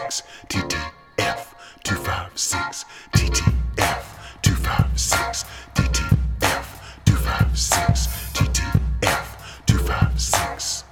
256 TTF 256 TTF 256 TTF 256 TTF 256.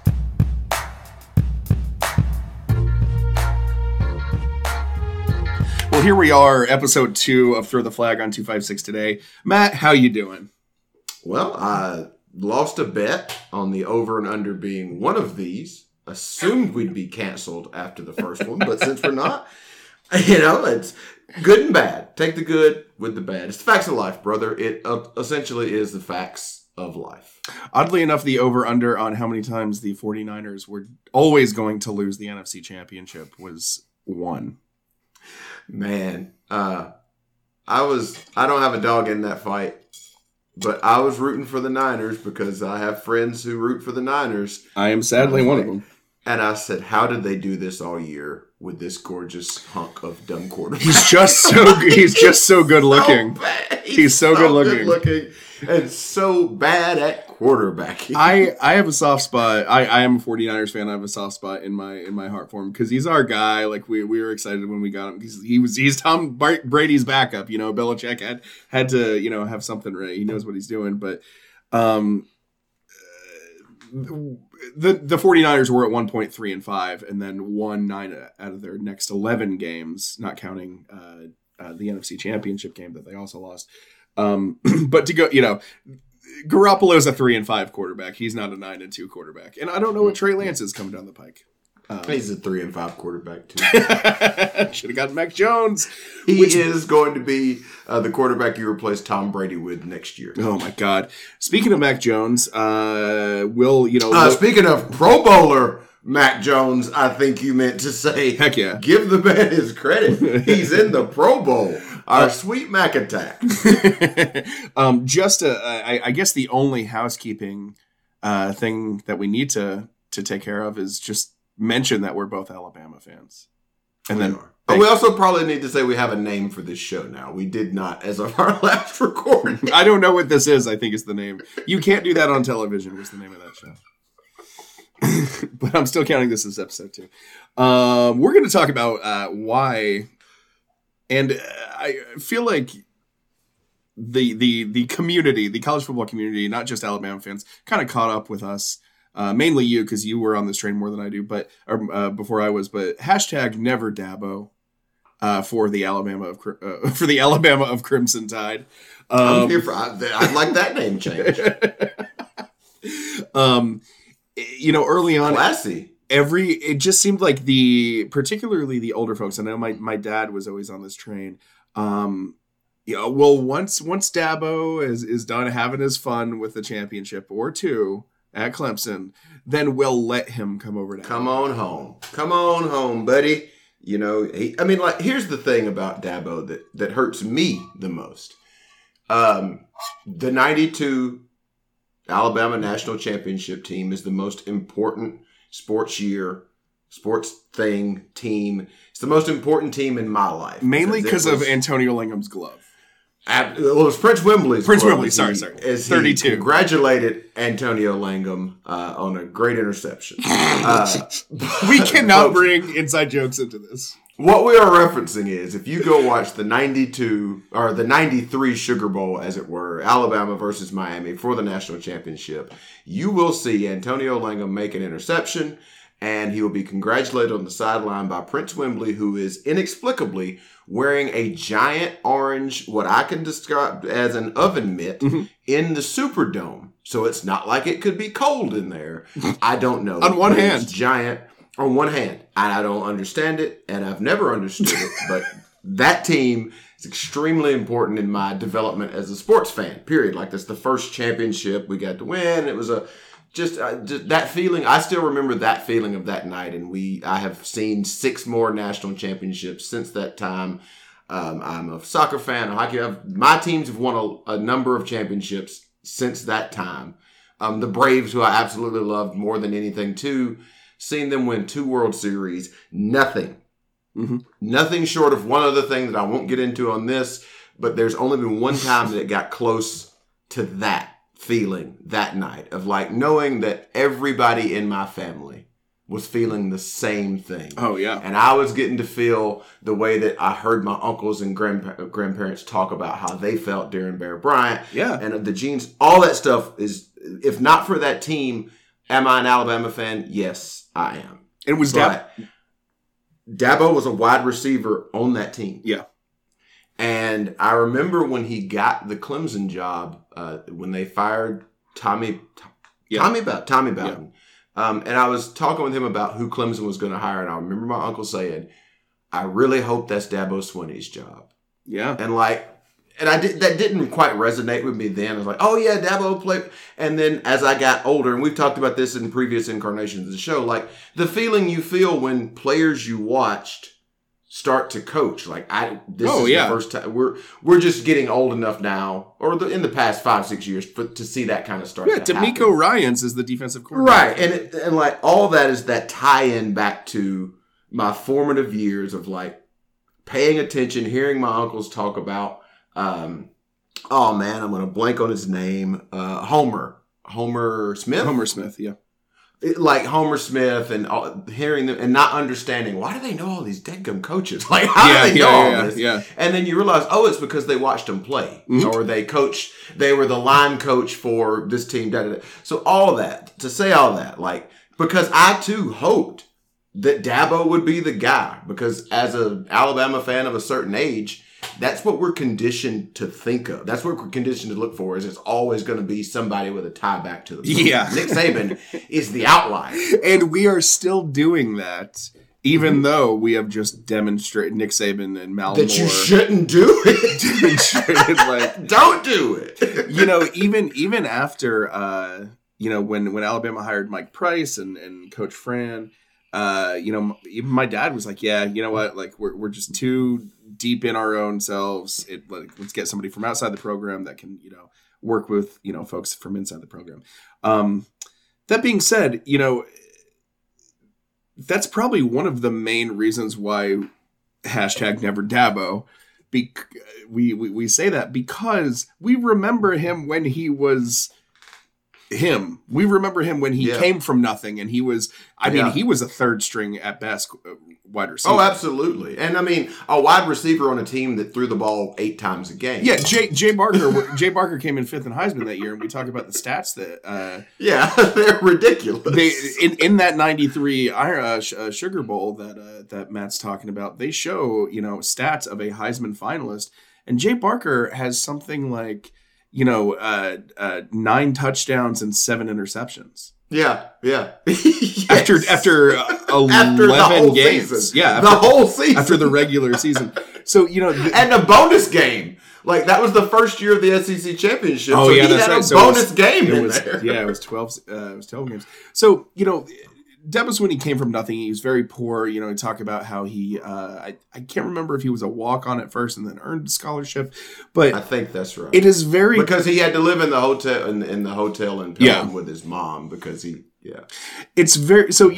Well, here we are, episode 2 of Throw the Flag on 256 today. Matt, how you doing? Well, I lost a bet on the over and under being one of these. Assumed we'd be canceled after the first one, but since we're not, it's good and bad. Take the good with the bad. It's the facts of life, brother. It essentially is the facts of life. Oddly enough, the over-under on how many times the 49ers were always going to lose the NFC Championship was 1. Man, I don't have a dog in that fight, but I was rooting for the Niners because I have friends who root for the Niners. I am sadly one of them. And I said, how did they do this all year with this gorgeous hunk of dumb quarterback? He's just so good looking. He's so good looking. And so bad at quarterbacking. I have a soft spot. I am a 49ers fan. I have a soft spot in my heart for him because he's our guy. Like we were excited when we got him because he's Tom Brady's backup. Belichick had to have something right. He knows what he's doing, but the 49ers were at 1 point 3-5 and then won 9 out of their next 11 games, not counting the NFC Championship game that they also lost. But to go, Garoppolo's a 3-5 quarterback. He's not a 9-2 quarterback. And I don't know what Trey Lance is coming down the pike. He's a 3-5 quarterback too. Should have gotten Mac Jones. He is going to be the quarterback you replace Tom Brady with next year. Oh my God! Speaking of Mac Jones, speaking of Pro Bowler Mac Jones, I think you meant to say, heck yeah, give the man his credit. He's in the Pro Bowl. Our sweet Mac attack. I guess the only housekeeping thing that we need to take care of is just mention that we're both Alabama fans. And then but we also probably need to say we have a name for this show now. We did not as of our last recording. I don't know what this is. I think it's the name. You can't do that on television was the name of that show. But I'm still counting this as episode 2. We're going to talk about why, and I feel like the community, the college football community, not just Alabama fans, kind of caught up with us. Mainly you, because you were on this train more than I do, before I was. But hashtag never Dabo for the Alabama of Crimson Tide. I'm here for. I'd like that name change. Early on, classy. It just seemed like particularly the older folks. I know my dad was always on this train. Once Dabo is done having his fun with the championship or 2 at Clemson, then we'll let him come over to Come on home, buddy. Here's the thing about Dabo that hurts me the most. The 92 Alabama National Championship team is the most important team. It's the most important team in my life. Mainly because of Antonio Langham's glove. It was Prince Wembley's. Sorry. As 32. He congratulated Antonio Langham on a great interception. We cannot bring inside jokes into this. What we are referencing is, if you go watch the 92 or the 93 Sugar Bowl, as it were, Alabama versus Miami for the national championship, you will see Antonio Langham make an interception, and he will be congratulated on the sideline by Prince Wembley, who is inexplicably wearing a giant orange, what I can describe as an oven mitt, in the Superdome. So it's not like it could be cold in there. I don't know. On one hand. It's giant. On one hand. And I don't understand it, and I've never understood it. But that team is extremely important in my development as a sports fan, period. Like, that's the first championship we got to win. It was just that feeling. I still remember that feeling of that night, and I have seen 6 more national championships since that time. I'm a soccer fan, a hockey. My teams have won a number of championships since that time. The Braves, who I absolutely loved more than anything too, seen them win 2 World Series. Nothing short of one other thing that I won't get into on this, but there's only been one time that it got close to that feeling that night of like knowing that everybody in my family was feeling the same thing. Oh, yeah. And I was getting to feel the way that I heard my uncles and grandparents talk about how they felt during Bear Bryant. Yeah. And the genes, all that stuff is, if not for that team, am I an Alabama fan? Yes, I am. And it was Dabo was a wide receiver on that team. Yeah. And I remember when he got the Clemson job, when they fired Tommy Bowden. Yeah. And I was talking with him about who Clemson was going to hire. And I remember my uncle saying, I really hope that's Dabo Swinney's job. Yeah. And that didn't quite resonate with me then. I was like, oh yeah, Dabo played. And then as I got older, and we've talked about this in previous incarnations of the show, like the feeling you feel when players you watched start to coach. Like the first time we're just getting old enough now, or in the past 5-6 years, to see that kind of start. Yeah, to D'Amico happen. Ryans is the defensive coordinator, right? And like all that is that tie-in back to my formative years of like paying attention, hearing my uncles talk about. Oh man, I'm gonna blank on his name. Homer Smith. Homer Smith, yeah. Like Homer Smith and hearing them and not understanding, why do they know all these deadgum coaches? Like, how do they know all this? Yeah. And then you realize, it's because they watched them play. Mm-hmm. Or they were the line coach for this team. Da, da, da. So all that, to say all that, like, because I too hoped that Dabo would be the guy. Because as an Alabama fan of a certain age, that's what we're conditioned to think of. That's what we're conditioned to look for, is it's always going to be somebody with a tie back to the program. Yeah. Nick Saban is the outlier. And we are still doing that, even though we have just demonstrated Nick Saban and Mal that Moore. You shouldn't do it. Demonstrated, like, don't do it. Even after, when Alabama hired Mike Price and Coach Fran, even my dad was like, yeah, you know what? Like, we're just too deep in our own selves. Let's get somebody from outside the program that can, work with, folks from inside the program. That being said, that's probably one of the main reasons why #NeverDabo. We say that because we remember him when he was him. We remember him when he came from nothing, and he was, he was a third string at best wide receiver. Oh, absolutely. And a wide receiver on a team that threw the ball 8 times a game. Yeah, Jay Barker came in 5th in Heisman that year, and we talk about the stats that they're ridiculous. In that 93 Sugar Bowl that Matt's talking about, they show, stats of a Heisman finalist, and Jay Barker has something like 9 touchdowns and 7 interceptions. Yeah. Yes. After 11 games. Season. Yeah. The whole season. After the regular season. So, and a bonus game. Like, that was the first year of the SEC championship. Oh, so yeah, he that's had right. a bonus game in there. Yeah, it was 12 games. So, Dabo Swinney came from nothing. He was very poor. He talk about how he, I can't remember if he was a walk-on at first and then earned a scholarship, but I think that's right. It is very, because he had to live in the hotel in the hotel in Pelham with his mom because it's very, so,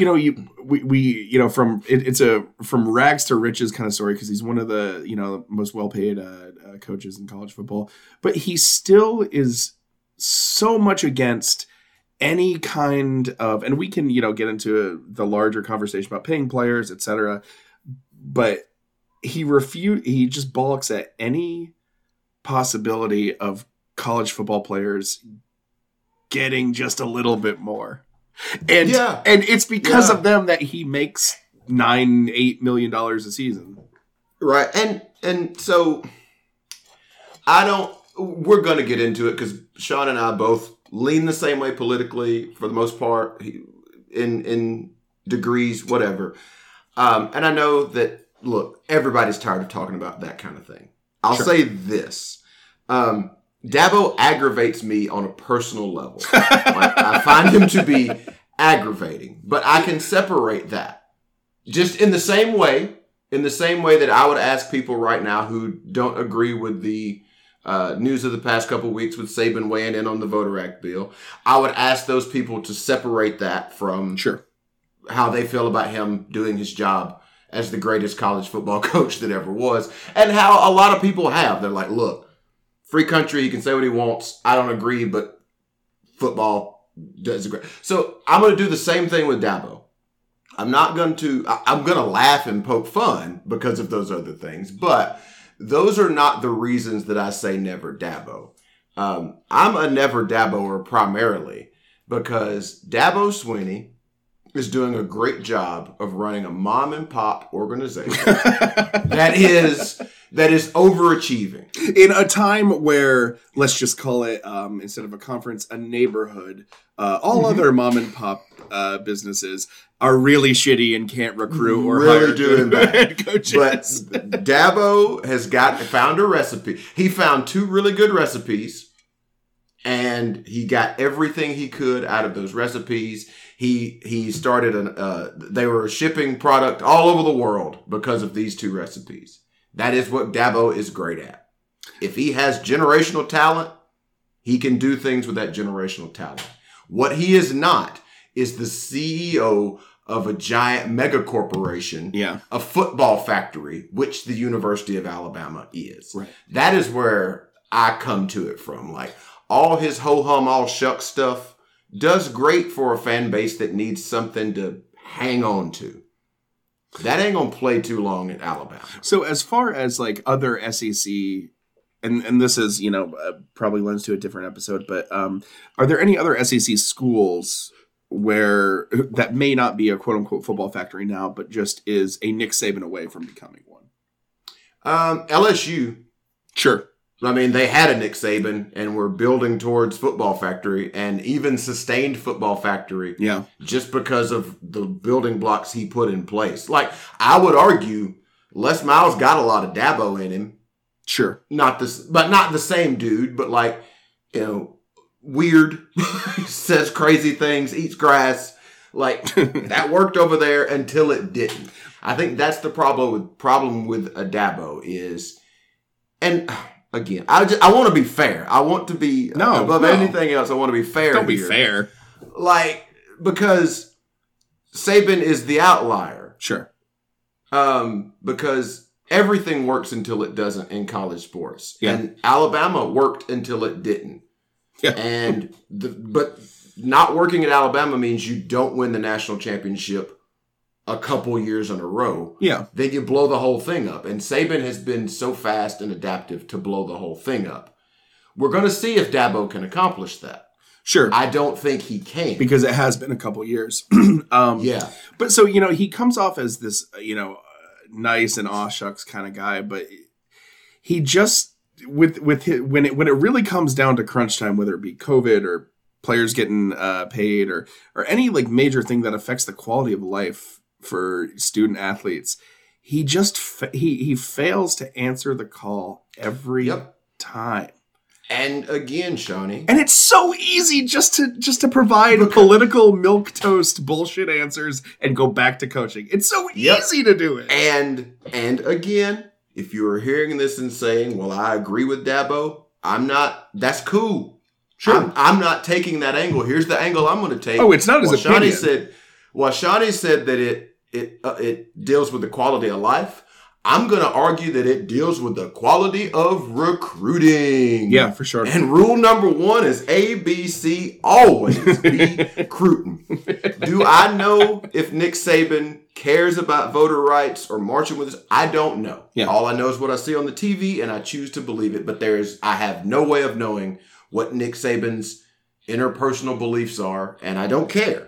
it's a from rags to riches kind of story, because he's one of the, most well-paid coaches in college football, but he still is so much against any kind of, and we can, get into the larger conversation about paying players, etc. But he just balks at any possibility of college football players getting just a little bit more. And it's because of them that he makes $9-8 million a season. Right. And so we're going to get into it because Sean and I both lean the same way politically for the most part, in degrees, whatever. And I know that, look, everybody's tired of talking about that kind of thing. I'll say this. Dabo aggravates me on a personal level. I find him to be aggravating, but I can separate that. Just in the same way that I would ask people right now who don't agree with the news of the past couple of weeks with Saban weighing in on the Voter Act bill, I would ask those people to separate that from how they feel about him doing his job as the greatest college football coach that ever was, and how a lot of people have. They're like, look, free country, he can say what he wants. I don't agree, but football does agree. So I'm going to do the same thing with Dabo. I'm going to laugh and poke fun because of those other things, but those are not the reasons that I say never Dabo. I'm a never Daboer primarily because Dabo Swinney is doing a great job of running a mom and pop organization that is overachieving in a time where, let's just call it, instead of a conference, a neighborhood. All other mom and pop businesses are really shitty and can't recruit or really hire doing head coaches. But Dabo has found a recipe. He found 2 really good recipes, and he got everything he could out of those recipes. He started they were shipping product all over the world because of these 2 recipes. That is what Dabo is great at. If he has generational talent, he can do things with that generational talent. What he is not is the CEO of a giant mega corporation, a football factory, which the University of Alabama is. Right. That is where I come to it from. Like, all his ho-hum, all shuck stuff does great for a fan base that needs something to hang on to. That ain't gonna play too long at Alabama. So as far as like other SEC, and this is, probably lends to a different episode, but are there any other SEC schools where that may not be a quote unquote football factory now, but just is a Nick Saban away from becoming one? LSU. Sure. I mean, they had a Nick Saban and were building towards football factory and even sustained football factory. Yeah. Just because of the building blocks he put in place. Like, I would argue Les Miles got a lot of Dabo in him. Sure. Not the same dude, but like, weird, says crazy things, eats grass. Like, that worked over there until it didn't. I think that's the problem with a Dabo is, and again, I want to be fair. I want to be above anything else. I want to be fair. Don't be fair. Like, because Saban is the outlier. Sure. Because everything works until it doesn't in college sports. Yeah. And Alabama worked until it didn't. Yeah. But not working at Alabama means you don't win the national championship a couple years in a row. Yeah. Then you blow the whole thing up. And Saban has been so fast and adaptive to blow the whole thing up. We're going to see if Dabo can accomplish that. Sure. I don't think he can. Because it has been a couple years. Yeah. But so, he comes off as this, nice and aw shucks kind of guy, but he just with his, when it really comes down to crunch time, whether it be COVID or players getting paid or any like major thing that affects the quality of life for student athletes, he just he fails to answer the call every time. And again, Shawnee, and it's so easy just to provide political milquetoast bullshit answers and go back to coaching. It's so easy to do it. And again, if you are hearing this and saying, "Well, I agree with Dabo," I'm not. That's cool. Sure, I'm not taking that angle. Here's the angle I'm going to take. Oh, it's not his opinion. Shawnee said that it deals with the quality of life. I'm going to argue that it deals with the quality of recruiting. Yeah, for sure. And rule number 1 is ABC, always be recruiting. Do I know if Nick Saban cares about voter rights or marching with us? I don't know. Yeah. All I know is what I see on the TV, and I choose to believe it. But I have no way of knowing what Nick Saban's interpersonal beliefs are, and I don't care.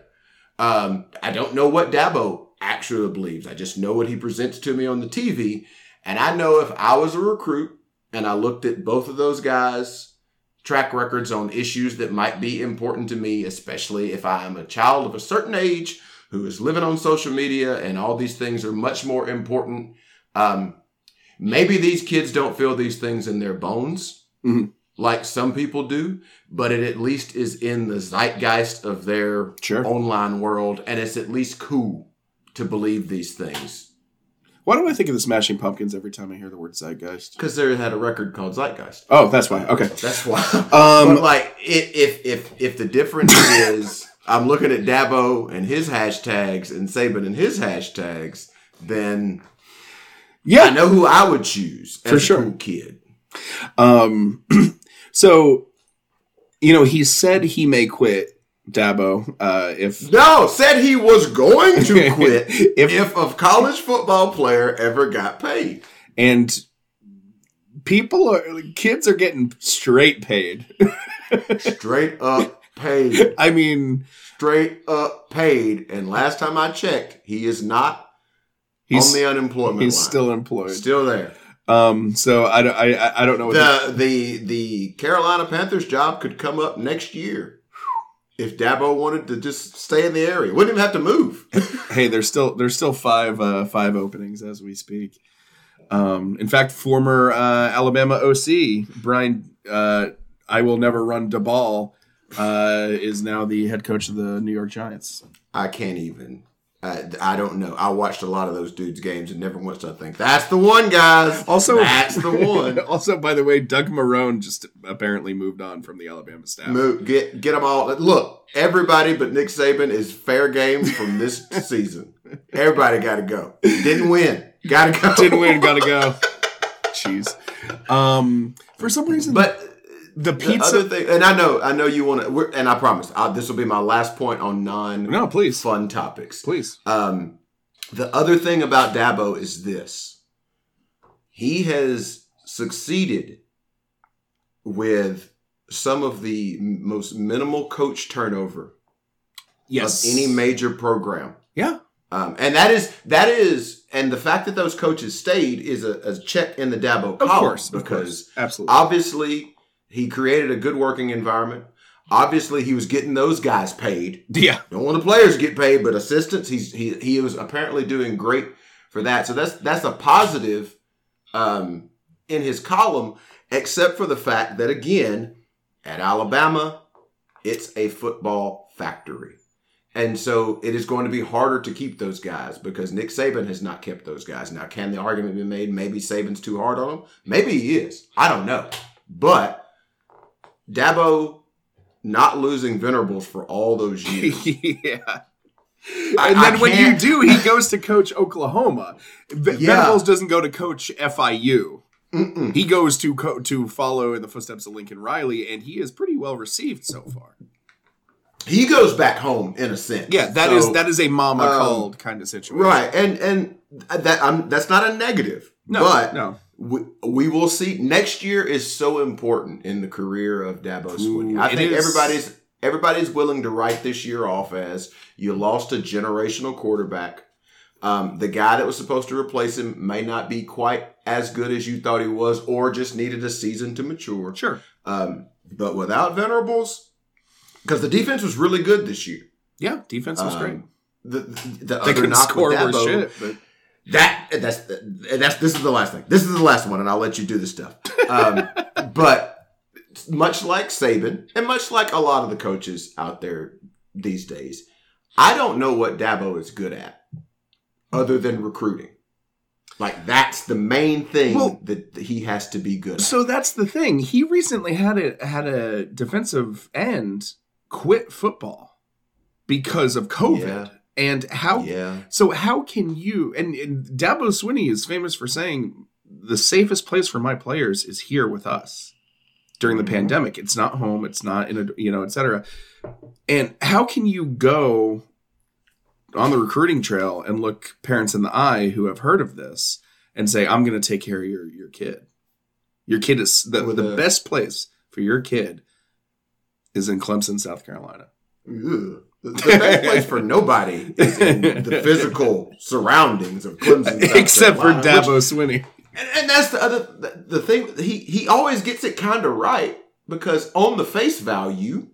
I don't know what Dabo actually believes. I just know what he presents to me on the TV. And I know if I was a recruit and I looked at both of those guys' track records on issues that might be important to me, especially if I am a child of a certain age who is living on social media and all these things are much more important. Maybe these kids don't feel these things in their bones. Mm-hmm. Like some people do, but it at least is in the zeitgeist of their online world, and it's at least cool to believe these things. Why do I think of the Smashing Pumpkins every time I hear the word zeitgeist? Because they had a record called Zeitgeist. Oh, that's why. Okay, that's why. But like, if the difference is, I'm looking at Dabo and his hashtags and Saban and his hashtags, then I know who I would choose as a cool kid. So, he said he may quit Dabo. Said he was going to quit if a college football player ever got paid. And kids are getting straight paid. Straight up paid. I mean, straight up paid. And last time I checked, he is not on the unemployment line. He's still employed. Still there. So I don't know what the Carolina Panthers job could come up next year if Dabo wanted to just stay in the area. Wouldn't even have to move. Hey, there's still five openings as we speak. In fact, former Alabama OC Brian I will never run the ball is now the head coach of the New York Giants. I can't even. I don't know. I watched a lot of those dudes' games and never once I think that's the one, guys. Also, that's the one. Also, by the way, Doug Marrone just apparently moved on from the Alabama staff. Get them all. Look, everybody but Nick Saban is fair game from this season. Everybody got to go. Didn't win. Got to go. Didn't win. Got to go. Jeez. For some reason, but. The pizza other thing, and I know you want to, and I promise, this will be my last point on fun topics. Please. The other thing about Dabo is this: he has succeeded with some of the most minimal coach turnover of any major program. Yeah. And that is, and the fact that those coaches stayed is a check in the Dabo column. Of course, because absolutely, obviously. He created a good working environment. Obviously, he was getting those guys paid. Yeah. Don't want the players to get paid, but assistants, he was apparently doing great for that. So that's a positive in his column, except for the fact that, again, at Alabama, it's a football factory. And so it is going to be harder to keep those guys because Nick Saban has not kept those guys. Now, can the argument be made maybe Saban's too hard on them? Maybe he is. I don't know. But Dabo not losing Venables for all those years. Yeah. And then when you do, he goes to coach Oklahoma. Venables doesn't go to coach FIU. Mm-mm. He goes to follow in the footsteps of Lincoln Riley, and he is pretty well received so far. He goes back home in a sense. Yeah, that is a mama called kind of situation. Right. And that's not a negative. No. We will see. Next year is so important in the career of Dabo Swinney. I think everybody's willing to write this year off as you lost a generational quarterback. The guy that was supposed to replace him may not be quite as good as you thought he was, or just needed a season to mature. Sure. But without Venables, because the defense was really good this year. Yeah, defense was great. The other knock with Dabo, shit, but this is the last thing. This is the last one, and I'll let you do this stuff. But much like Saban, and much like a lot of the coaches out there these days, I don't know what Dabo is good at, other than recruiting. Like that's the main thing that he has to be good at. So that's the thing. He recently had a defensive end quit football because of COVID. Yeah. And how can you, and Dabo Swinney is famous for saying the safest place for my players is here with us during the pandemic. It's not home. It's not et cetera. And how can you go on the recruiting trail and look parents in the eye who have heard of this and say, I'm going to take care of your kid. Your kid is the best place for your kid is in Clemson, South Carolina. Ugh. The best place for nobody is in the physical surroundings of Clemson, South except Carolina, for Dabo Swinney. And that's the thing. He always gets it kind of right because on the face value,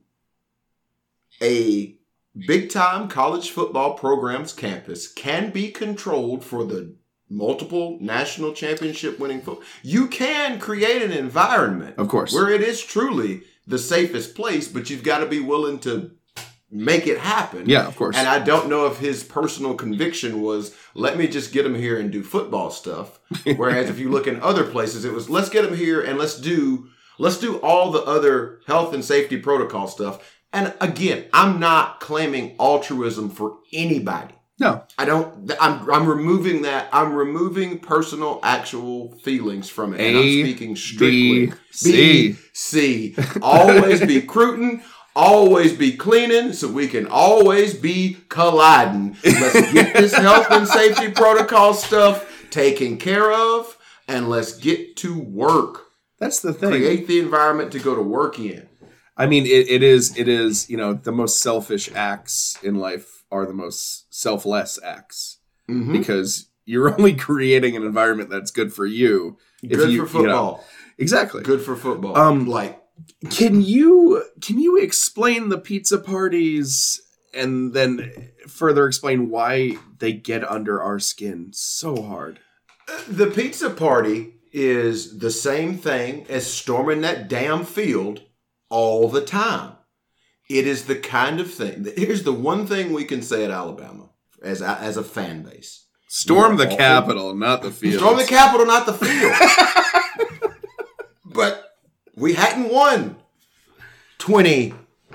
a big time college football program's campus can be controlled for the multiple national championship winning football. You can create an environment, of course, where it is truly the safest place, but you've got to be willing to make it happen. Yeah, of course. And I don't know if his personal conviction was, let me just get him here and do football stuff. Whereas if you look in other places, it was, let's get him here and let's do all the other health and safety protocol stuff. And again, I'm not claiming altruism for anybody. No. I don't. I'm removing that. I'm removing personal, actual feelings from it. And I'm speaking strictly B, C. Always be recruiting. always be cleaning so we can always be colliding. Let's get this health and safety protocol stuff taken care of, and let's get to work. That's the thing. Create the environment to go to work in. I mean, it is, the most selfish acts in life are the most selfless acts. Mm-hmm. Because you're only creating an environment that's good for you. Good for football. Exactly. Good for football. Can you explain the pizza parties and then further explain why they get under our skin so hard? The pizza party is the same thing as storming that damn field all the time. It is the kind of thing. Here's the one thing we can say at Alabama as a fan base. Storm the Capitol, not the field. Storm the Capitol, not the field. But we hadn't won 20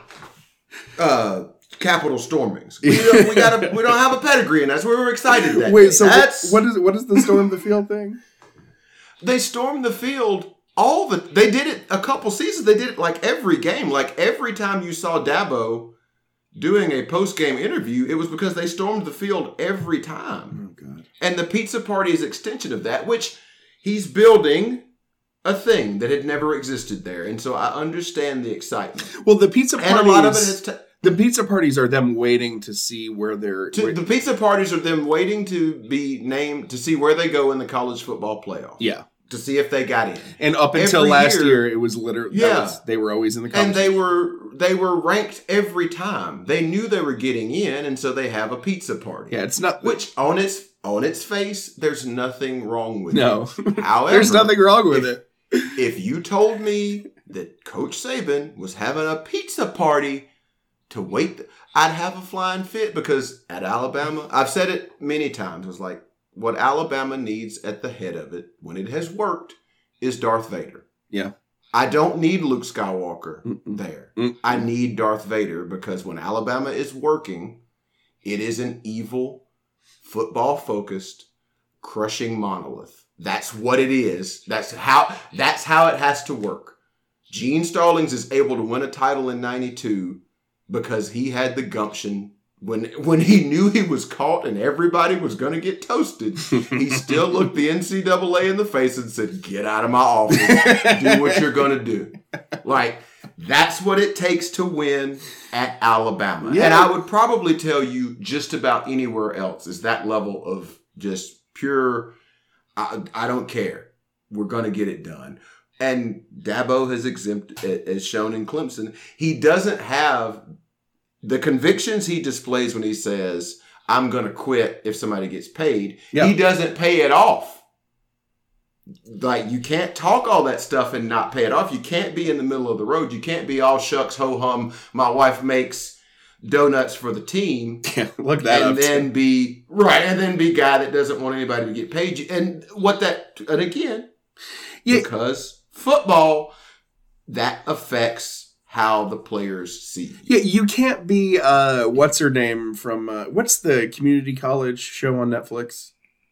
Capitol stormings. We don't have a pedigree, and that's where we were excited that Wait, day. so what is the storm the field thing? They stormed the field they did it a couple seasons. They did it like every game. Like every time you saw Dabo doing a post-game interview, it was because they stormed the field every time. Oh, God. And the pizza party is an extension of that, which he's building a thing that had never existed there. And so I understand the excitement. Well, the pizza parties... And a lot of it has... The pizza parties are them waiting to see where they're... The pizza parties are them waiting to be named, to see where they go in the college football playoff. Yeah. To see if they got in. And up until last year, it was literally... Yeah. They were always in the college. And they were ranked every time. They knew they were getting in, and so they have a pizza party. Yeah, it's not... Which, on its face, there's nothing wrong with it. However... There's nothing wrong with it. If you told me that Coach Saban was having a pizza party to wait, I'd have a flying fit, because at Alabama, I've said it many times, it's like, what Alabama needs at the head of it, when it has worked, is Darth Vader. Yeah. I don't need Luke Skywalker there. I need Darth Vader, because when Alabama is working, it is an evil, football-focused, crushing monolith. That's what it is. That's how it has to work. Gene Stallings is able to win a title in 92 because he had the gumption. When he knew he was caught and everybody was going to get toasted, he still looked the NCAA in the face and said, "Get out of my office. Do what you're going to do." Like, that's what it takes to win at Alabama. Yeah. And I would probably tell you just about anywhere else is that level of just pure, I don't care. We're going to get it done. And Dabo has shown in Clemson, he doesn't have the convictions he displays when he says, "I'm going to quit if somebody gets paid." Yeah. He doesn't pay it off. Like, you can't talk all that stuff and not pay it off. You can't be in the middle of the road. You can't be all shucks, ho hum. My wife makes donuts for the team. Yeah, look that up. And then be guy that doesn't want anybody to get paid. And again, because football, that affects how the players see you. Yeah, you can't be, what's her name from, what's the community college show on Netflix?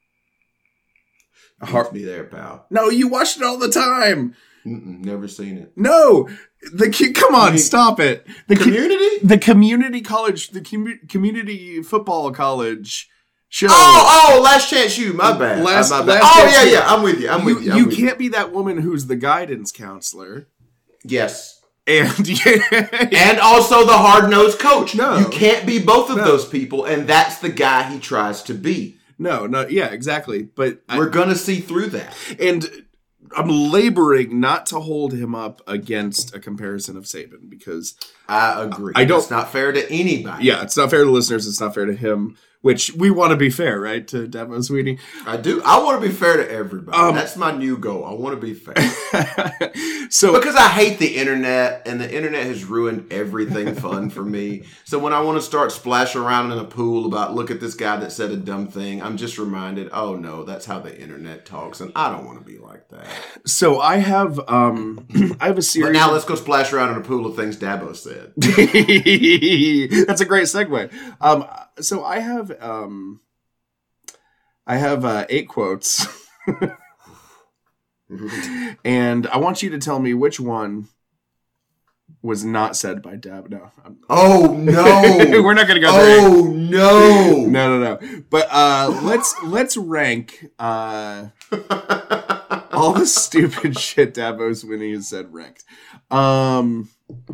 Be there, pal. No, you watch it all the time. Never seen it. No, come on, stop it. The community? The community college, the community football college show. Oh, Last Chance U, my bad. My bad. Yeah, I'm with you. You can't be that woman who's the guidance counselor. Yes. And also the hard-nosed coach. No. You can't be both of those people, and that's the guy he tries to be. No, yeah, exactly. But we're going to see through that. And I'm laboring not to hold him up against a comparison of Saban, because I agree. It's not fair to anybody. Yeah, it's not fair to listeners. It's not fair to him. Which we want to be fair, right, to Dabo Swinney? I do. I want to be fair to everybody. That's my new goal. I want to be fair. Because I hate the internet, and the internet has ruined everything fun for me. So when I want to start splashing around in a pool about, look at this guy that said a dumb thing, I'm just reminded, oh no, that's how the internet talks, and I don't want to be like that. So I have a series. But now let's go splash around in a pool of things Dabo said. That's a great segue. So I have 8 quotes, and I want you to tell me which one was not said by Dabo. No. Oh no. We're not going to go there. Oh no. No. But let's rank all the stupid shit Dabo Swinney has said ranked. On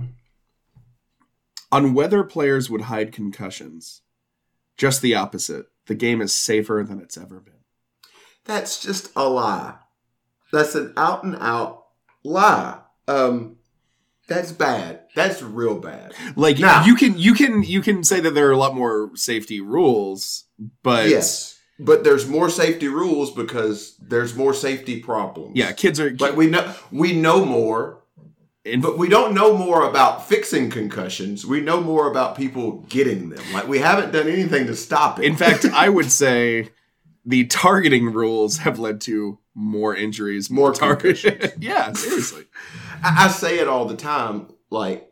whether players would hide concussions. Just the opposite. The game is safer than it's ever been. That's just a lie. That's an out and out lie. That's bad. That's real bad. Like now, you can say that there are a lot more safety rules, but yes, but there's more safety rules because there's more safety problems. Yeah, kids are like we know more, but we don't know more about fixing concussions. We know more about people getting them. Like we haven't done anything to stop it. In fact, I would say the targeting rules have led to more injuries, more concussions. Yeah, seriously. I say it all the time. Like,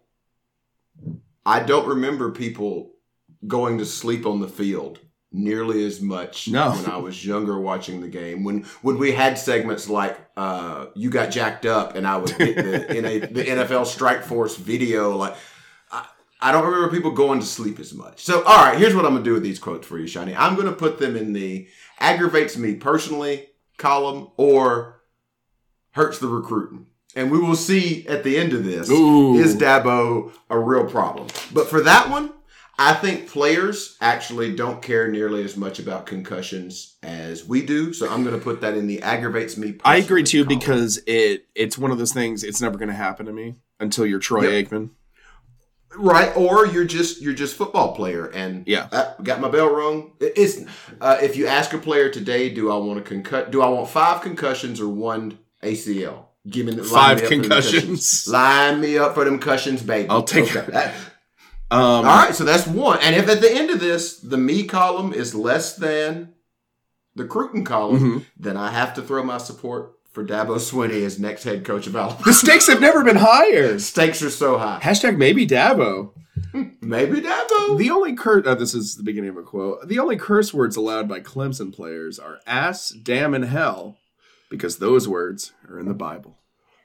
I don't remember people going to sleep on the field nearly as much when I was younger watching the game. When we had segments like you got jacked up and I would get the NFL Strike Force video, like I don't remember people going to sleep as much. So, all right, here's what I'm going to do with these quotes for you, Shiny. I'm going to put them in the aggravates me personally column or hurts the recruiting. And we will see at the end of this, is Dabo a real problem? But for that one, I think players actually don't care nearly as much about concussions as we do. So I'm going to put that in the aggravates me personally I agree too, column. because it's one of those things, it's never going to happen to me until you're Troy Aikman. Right, or you're just football player, and got my bell rung. It's if you ask a player today, do I want 5 concussions or 1 ACL? Give me 5 concussions. Line me up for them cushions, baby. I'll take that. All right, so that's 1. And if at the end of this the me column is less than the Cruton column, then I have to throw my support for Dabo Swinney as next head coach of Alabama. The stakes have never been higher. Stakes are so high. # maybe Dabo. Maybe Dabo. The only this is the beginning of a quote. The only curse words allowed by Clemson players are ass, damn, and hell, because those words are in the Bible.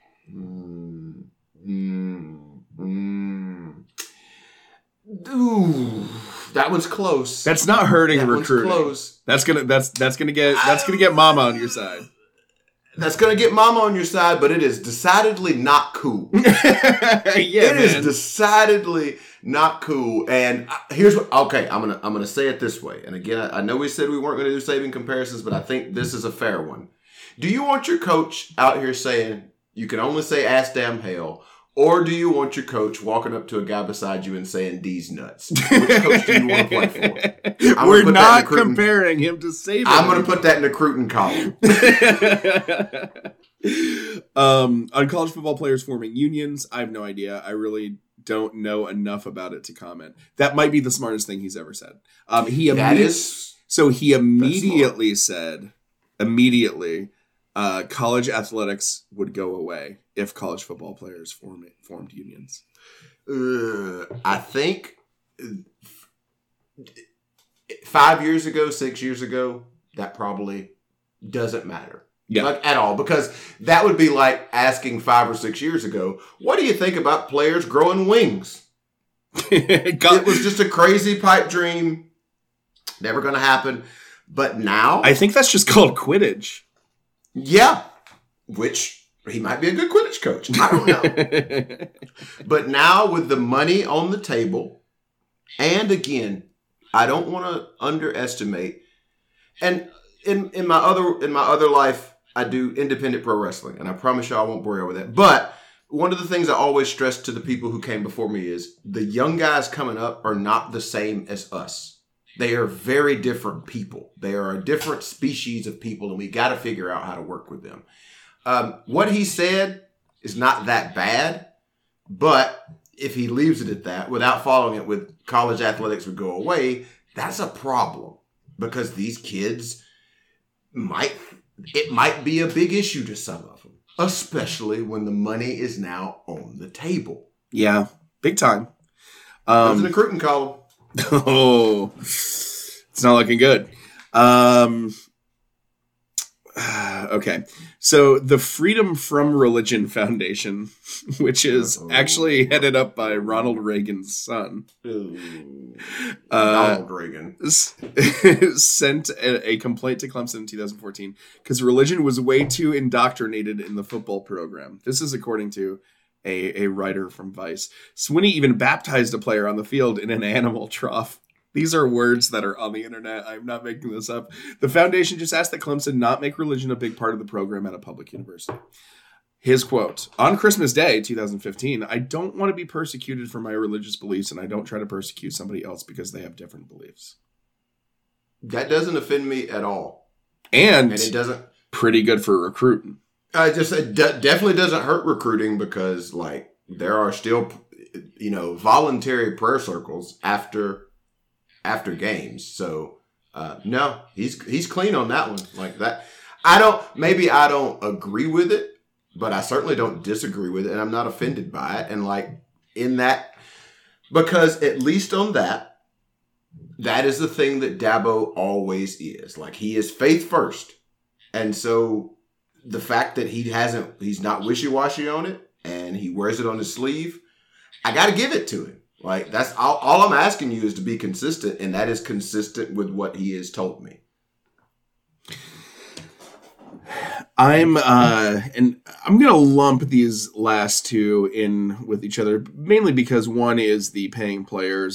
Ooh, that one's close. That's not hurting recruiting. Close. That's gonna get Mama on your side. That's going to get Mama on your side, but it is decidedly not cool. It is decidedly not cool. And here's what, okay, I'm going to say it this way. And again, I know we said we weren't going to do saving comparisons, but I think this is a fair one. Do you want your coach out here saying, you can only say ass, damn, hell? Or do you want your coach walking up to a guy beside you and saying, D's nuts? Which coach do you want to play for? We're not comparing him to Saban. I'm going to put that in the Cruton column. On college football players forming unions, I have no idea. I really don't know enough about it to comment. That might be the smartest thing he's ever said. He immediately said, college athletics would go away if college football players formed unions. I think 5 years ago, 6 years ago, that probably doesn't matter. Yeah. Like, at all. Because that would be like asking 5 or 6 years ago, what do you think about players growing wings? It was just a crazy pipe dream. Never going to happen. But now... I think that's just called Quidditch. Yeah. Which... he might be a good Quidditch coach. I don't know. But now with the money on the table, and again, I don't want to underestimate. And in my other life, I do independent pro wrestling, and I promise you I won't bore you with that. But one of the things I always stress to the people who came before me is the young guys coming up are not the same as us. They are very different people. They are a different species of people, and we got to figure out how to work with them. What he said is not that bad, but if he leaves it at that without following it with college athletics would go away, that's a problem because these kids it might be a big issue to some of them, especially when the money is now on the table. Yeah, big time. That was in the Cruton column. Oh, it's not looking good. Okay, so the Freedom from Religion Foundation, which is actually headed up by Ronald Reagan's son, Donald Reagan, sent a complaint to Clemson in 2014 because religion was way too indoctrinated in the football program. This is according to a writer from Vice. Swinney even baptized a player on the field in an animal trough. These are words that are on the internet. I'm not making this up. The foundation just asked that Clemson not make religion a big part of the program at a public university. His quote, on Christmas Day, 2015, I don't want to be persecuted for my religious beliefs, and I don't try to persecute somebody else because they have different beliefs. That doesn't offend me at all. And it doesn't. Pretty good for recruiting. It definitely doesn't hurt recruiting because, like, there are still, voluntary prayer circles after games. So no, he's clean on that one. Like that, I don't agree with it, but I certainly don't disagree with it, and I'm not offended by it. And like in that, because at least on that is the thing that Dabo always is. Like he is faith first, and so the fact that he's not wishy-washy on it, and he wears it on his sleeve, I got to give it to him. Like, that's all I'm asking you is to be consistent, and that is consistent with what he has told me. I'm going to lump these last two in with each other, mainly because one is the paying players.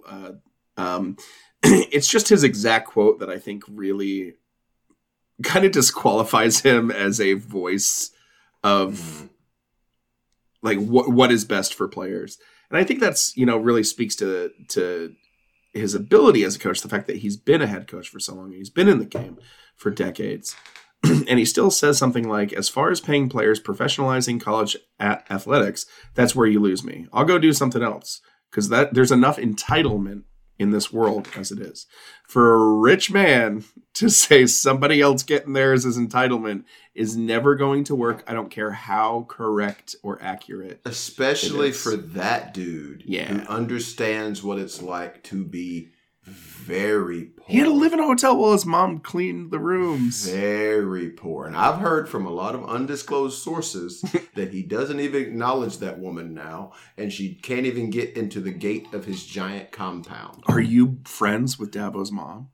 It's just his exact quote that I think really kind of disqualifies him as a voice of like what is best for players. And I think that's, really speaks to his ability as a coach, the fact that he's been a head coach for so long, and he's been in the game for decades. And he still says something like, as far as paying players, professionalizing college athletics, that's where you lose me. I'll go do something else because there's enough entitlement in this world as it is. For a rich man to say somebody else getting theirs as entitlement is never going to work. I don't care how correct or accurate. Especially for that dude who Yeah. understands what it's like to be very poor. He had to live in a hotel while his mom cleaned the rooms. Very poor. And I've heard from a lot of undisclosed sources that he doesn't even acknowledge that woman now, and she can't even get into the gate of his giant compound. Are you friends with Dabo's mom?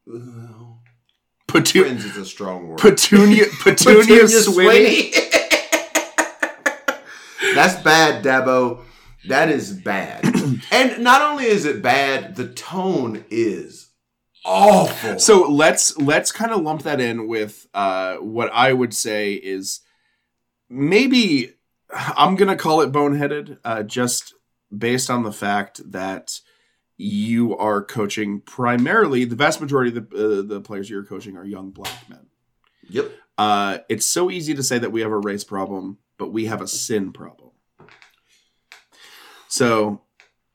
Friends is a strong word. Petunia Swinney. That's bad, Dabo. That is bad. And not only is it bad, the tone is awful. So let's kind of lump that in with what I would say is maybe I'm going to call it boneheaded, just based on the fact that you are coaching primarily, the vast majority of the players you're coaching are young black men. Yep. It's so easy to say that we have a race problem, but we have a sin problem. So,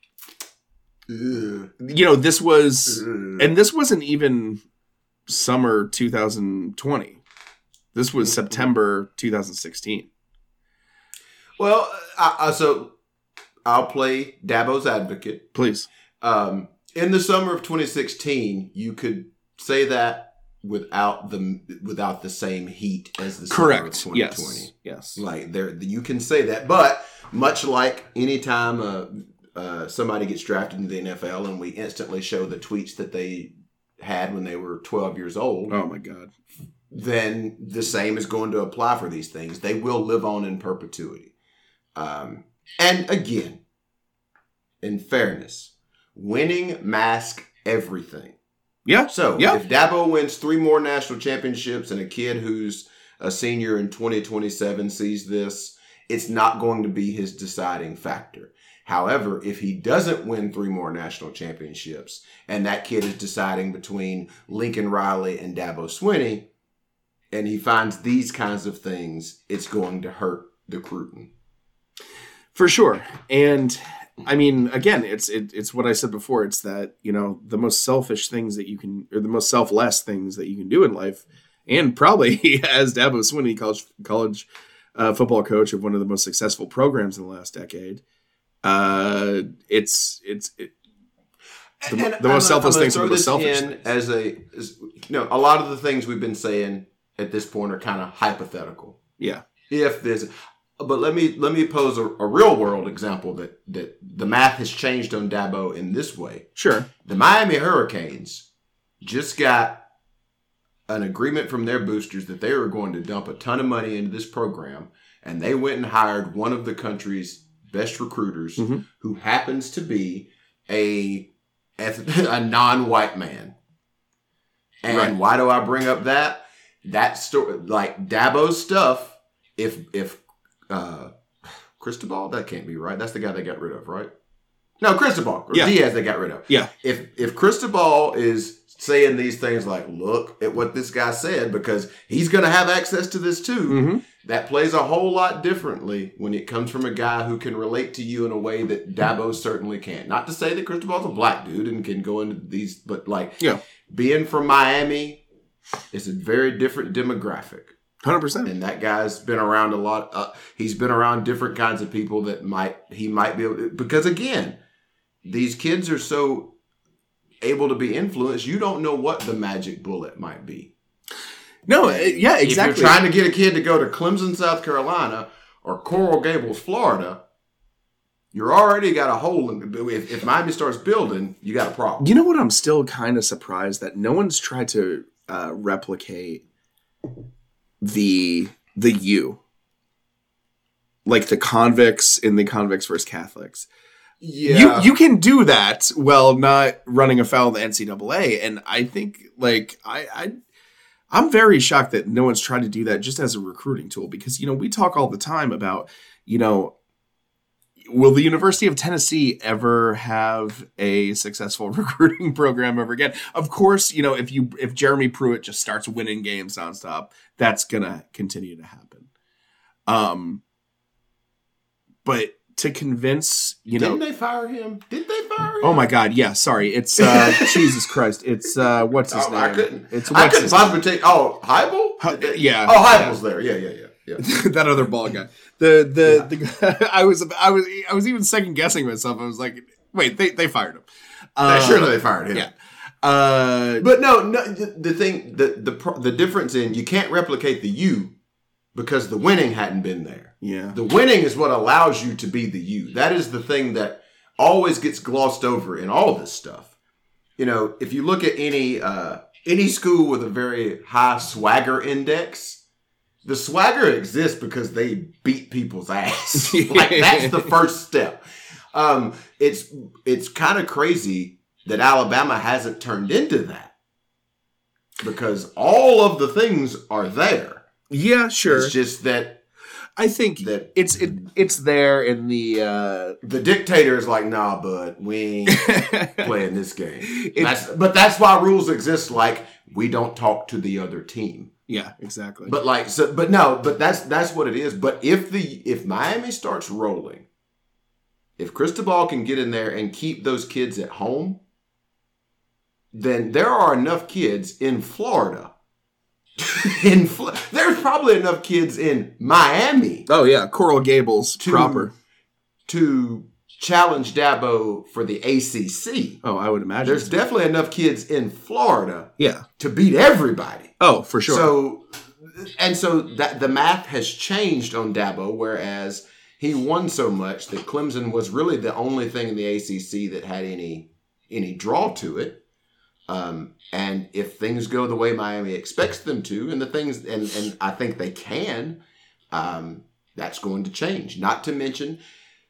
this was, and this wasn't even summer 2020. This was September 2016. Well, so I'll play Dabo's advocate. Please. In the summer of 2016, you could say that without the same heat as the summer of 2020. Yes. Like you can say that, but much like anytime somebody gets drafted into the NFL and we instantly show the tweets that they had when they were 12 years old. Oh my God. Then the same is going to apply for these things. They will live on in perpetuity. And again, in fairness, winning masks everything. Yeah. So if Dabo wins 3 more national championships and a kid who's a senior in 2027 sees this, it's not going to be his deciding factor. However, if he doesn't win 3 more national championships and that kid is deciding between Lincoln Riley and Dabo Swinney, and he finds these kinds of things, it's going to hurt the recruiting. For sure. And I mean, again, it's what I said before. It's that, the most selfish things that you can, or the most selfless things that you can do in life. And probably as Dabo Swinney, college football coach of one of the most successful programs in the last decade, the most selfless things are the most selfish things. A lot of the things we've been saying at this point are kind of hypothetical. Yeah. But let me pose a real world example that the math has changed on Dabo in this way. Sure. The Miami Hurricanes just got an agreement from their boosters that they were going to dump a ton of money into this program, and they went and hired one of the country's best recruiters, who happens to be a non-white man. And why do I bring up that? That story, like Dabo's stuff. If Cristobal, that can't be right. That's the guy they got rid of, right? No, Cristobal or Diaz they got rid of. Yeah. If Cristobal is saying these things like, look at what this guy said, because he's going to have access to this too. That plays a whole lot differently when it comes from a guy who can relate to you in a way that Dabo certainly can. Not to say that Cristobal's a black dude and can go into these, but being from Miami is a very different demographic. 100%. And that guy's been around a lot. He's been around different kinds of people that he might be able to, because again, these kids are so able to be influenced. You don't know what the magic bullet might be. No, yeah, exactly. If you're trying to get a kid to go to Clemson, South Carolina, or Coral Gables, Florida, you're already got a hole in the. If Miami starts building, you got a problem. You know what? I'm still kind of surprised that no one's tried to replicate the U, like the convicts in the Convicts versus Catholics. Yeah, you can do that while not running afoul of the NCAA, and I think like I'm very shocked that no one's tried to do that just as a recruiting tool, because we talk all the time about will the University of Tennessee ever have a successful recruiting program ever again? Of course, if Jeremy Pruitt just starts winning games nonstop, that's gonna continue to happen. But to convince, didn't they fire him? Did they fire him? Oh my God, yeah. Sorry, it's Jesus Christ. It's what's his name? I couldn't possibly take. Oh, Heibel? Yeah. Oh, Heibel's there. Yeah. That other ball guy. The I was even second guessing myself. I was like, wait, they fired him. Surely they fired him. Yeah. But no. The thing, the difference in you can't replicate the U because the winning hadn't been there. Yeah. The winning is what allows you to be the U. That is the thing that always gets glossed over in all of this stuff. If you look at any school with a very high swagger index, the swagger exists because they beat people's ass. Like that's the first step. It's kind of crazy that Alabama hasn't turned into that, because all of the things are there. Yeah, sure. It's just that I think that it's there in the dictator is like, nah, bud, we ain't playing this game. But that's why rules exist. Like, we don't talk to the other team. Yeah, exactly. But that's what it is. But if Miami starts rolling, if Cristobal can get in there and keep those kids at home, then there are enough kids in Florida. There's probably enough kids in Miami. Oh yeah, Coral Gables proper to challenge Dabo for the ACC. Oh, I would imagine there's definitely enough kids in Florida. Yeah, to beat everybody. Oh, for sure. So that the math has changed on Dabo, whereas he won so much that Clemson was really the only thing in the ACC that had any draw to it. And if things go the way Miami expects them to, and I think they can, that's going to change. Not to mention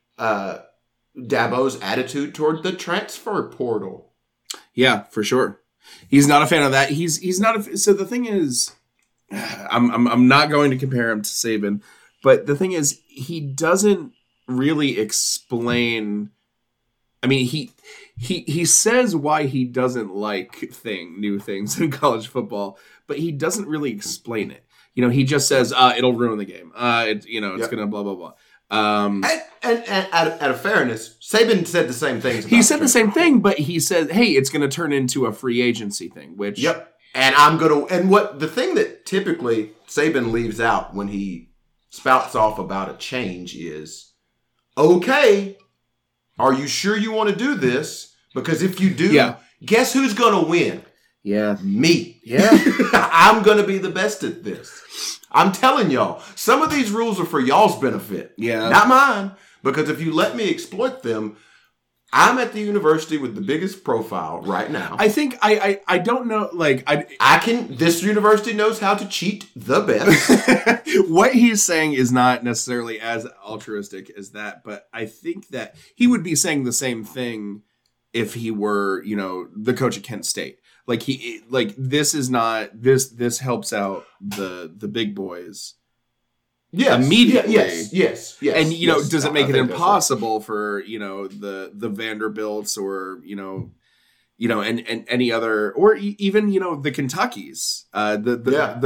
Dabo's attitude toward the transfer portal. Yeah, for sure. He's not a fan of that. He's not. So the thing is, I'm not going to compare him to Saban, but the thing is, he doesn't really explain. I mean, he says why he doesn't like new things in college football, but he doesn't really explain it. He just says it'll ruin the game. It's gonna blah blah blah. And out of fairness, Saban said the same things. He said the same thing, but he said, "Hey, it's going to turn into a free agency thing." Which and what the thing that typically Saban leaves out when he spouts off about a change is, okay, are you sure you want to do this? Because if you do, guess who's going to win? Yeah. Me. Yeah. I'm going to be the best at this. I'm telling y'all, some of these rules are for y'all's benefit. Yeah. Not mine. Because if you let me exploit them, I'm at the university with the biggest profile right now. I think I don't know, like this university knows how to cheat the best. What he's saying is not necessarily as altruistic as that, but I think that he would be saying the same thing if he were, the coach at Kent State. This is not this helps out the big boys. Yes. Immediately. Yes. And does it make it impossible for the Vanderbilts or and any other, or even the Kentuckys, the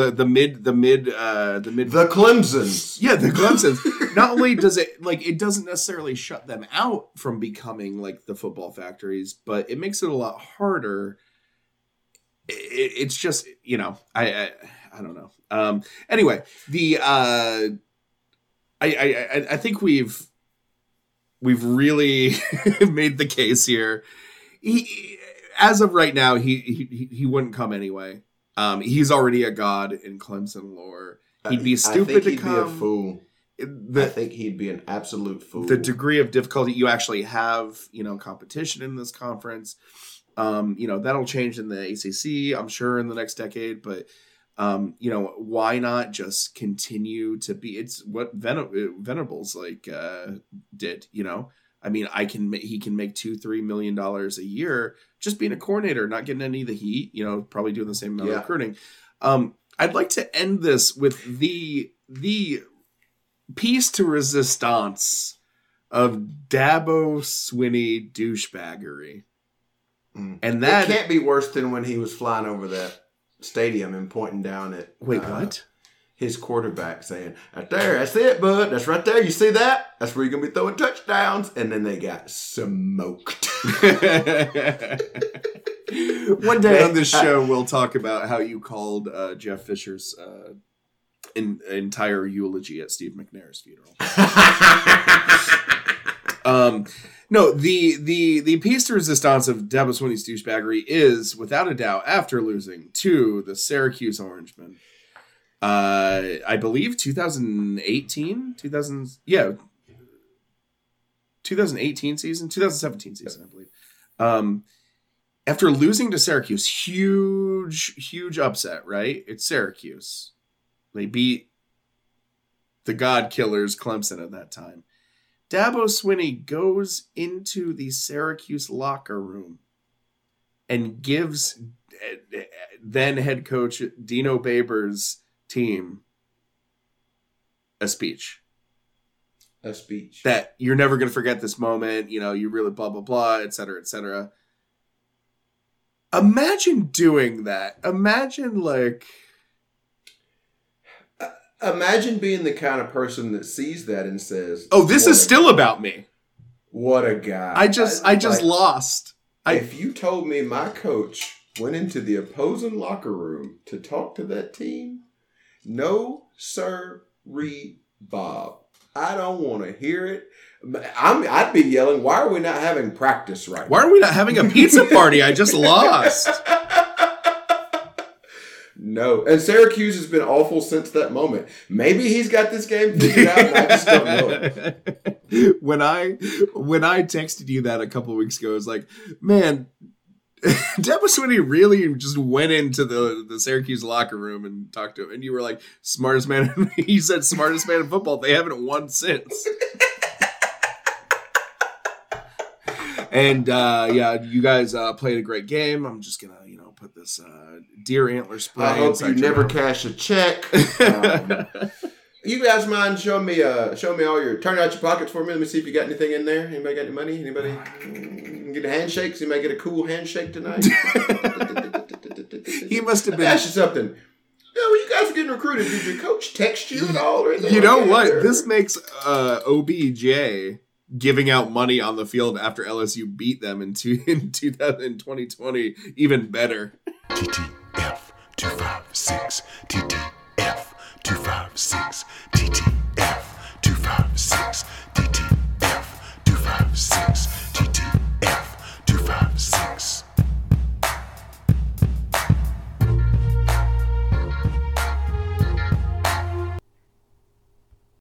Clemsons. Yeah, the Clemsons. Not only does it it doesn't necessarily shut them out from becoming like the football factories, but it makes it a lot harder. It's just I don't know. Anyway, I think we've really made the case here. As of right now, he wouldn't come anyway. He's already a god in Clemson lore. He'd be stupid to come. Be a fool. I think he'd be an absolute fool. The degree of difficulty you actually have, competition in this conference. That'll change in the ACC, I'm sure, in the next decade. But why not just continue to be? It's what Venables did. I mean, he can make $2-3 million a year just being a coordinator, not getting any of the heat. Probably doing the same amount of recruiting. I'd like to end this with the piece to resistance of Dabo Swinney douchebaggery. And that it can't be worse than when he was flying over that stadium and pointing down at what? His quarterback, saying, "Right there, that's it, bud. That's right there. You see that? That's where you're gonna be throwing touchdowns." And then they got smoked. One day on this show, we'll talk about how you called Jeff Fisher's entire eulogy at Steve McNair's funeral. No, the piece de resistance of Dabo Swinney's douchebaggery is, without a doubt, after losing to the Syracuse Orangemen. I believe 2018 season, 2017 season, I believe. After losing to Syracuse, huge upset, right? It's Syracuse. They beat the God Killers, Clemson, at that time. Dabo Swinney goes into the Syracuse locker room and gives then head coach Dino Babers' team a speech. That you're never going to forget this moment. You really blah, blah, blah, et cetera, et cetera. Imagine doing that. Imagine Imagine being the kind of person that sees that and says, "Oh, this is still about me. What a guy." I just lost. If you told me my coach went into the opposing locker room to talk to that team, no, sir, Bob. I don't want to hear it. I'd be yelling, "Why are we not having practice right now? Why are we not having a pizza party? I just lost." No. And Syracuse has been awful since that moment. Maybe he's got this game figured out and I just don't know. When I texted you that a couple of weeks ago, I was like, man, Dabo Swinney really just went into the Syracuse locker room and talked to him. And you were like, smartest man. He said smartest man in football. They haven't won since. And you guys played a great game. I'm just gonna, put this deer antler spray. I hope you never cash a check. You guys mind showing me all your, turn out your pockets for me. Let me see if you got anything in there. Anybody got any money? Anybody get a handshake? Anybody get a cool handshake tonight? He must have been. Ask you something. When you guys are getting recruited, did your coach text you at all? Or anything? You know what? This makes OBJ giving out money on the field after LSU beat them in 2020 even better. TTF 256 TTF 256 TTF 256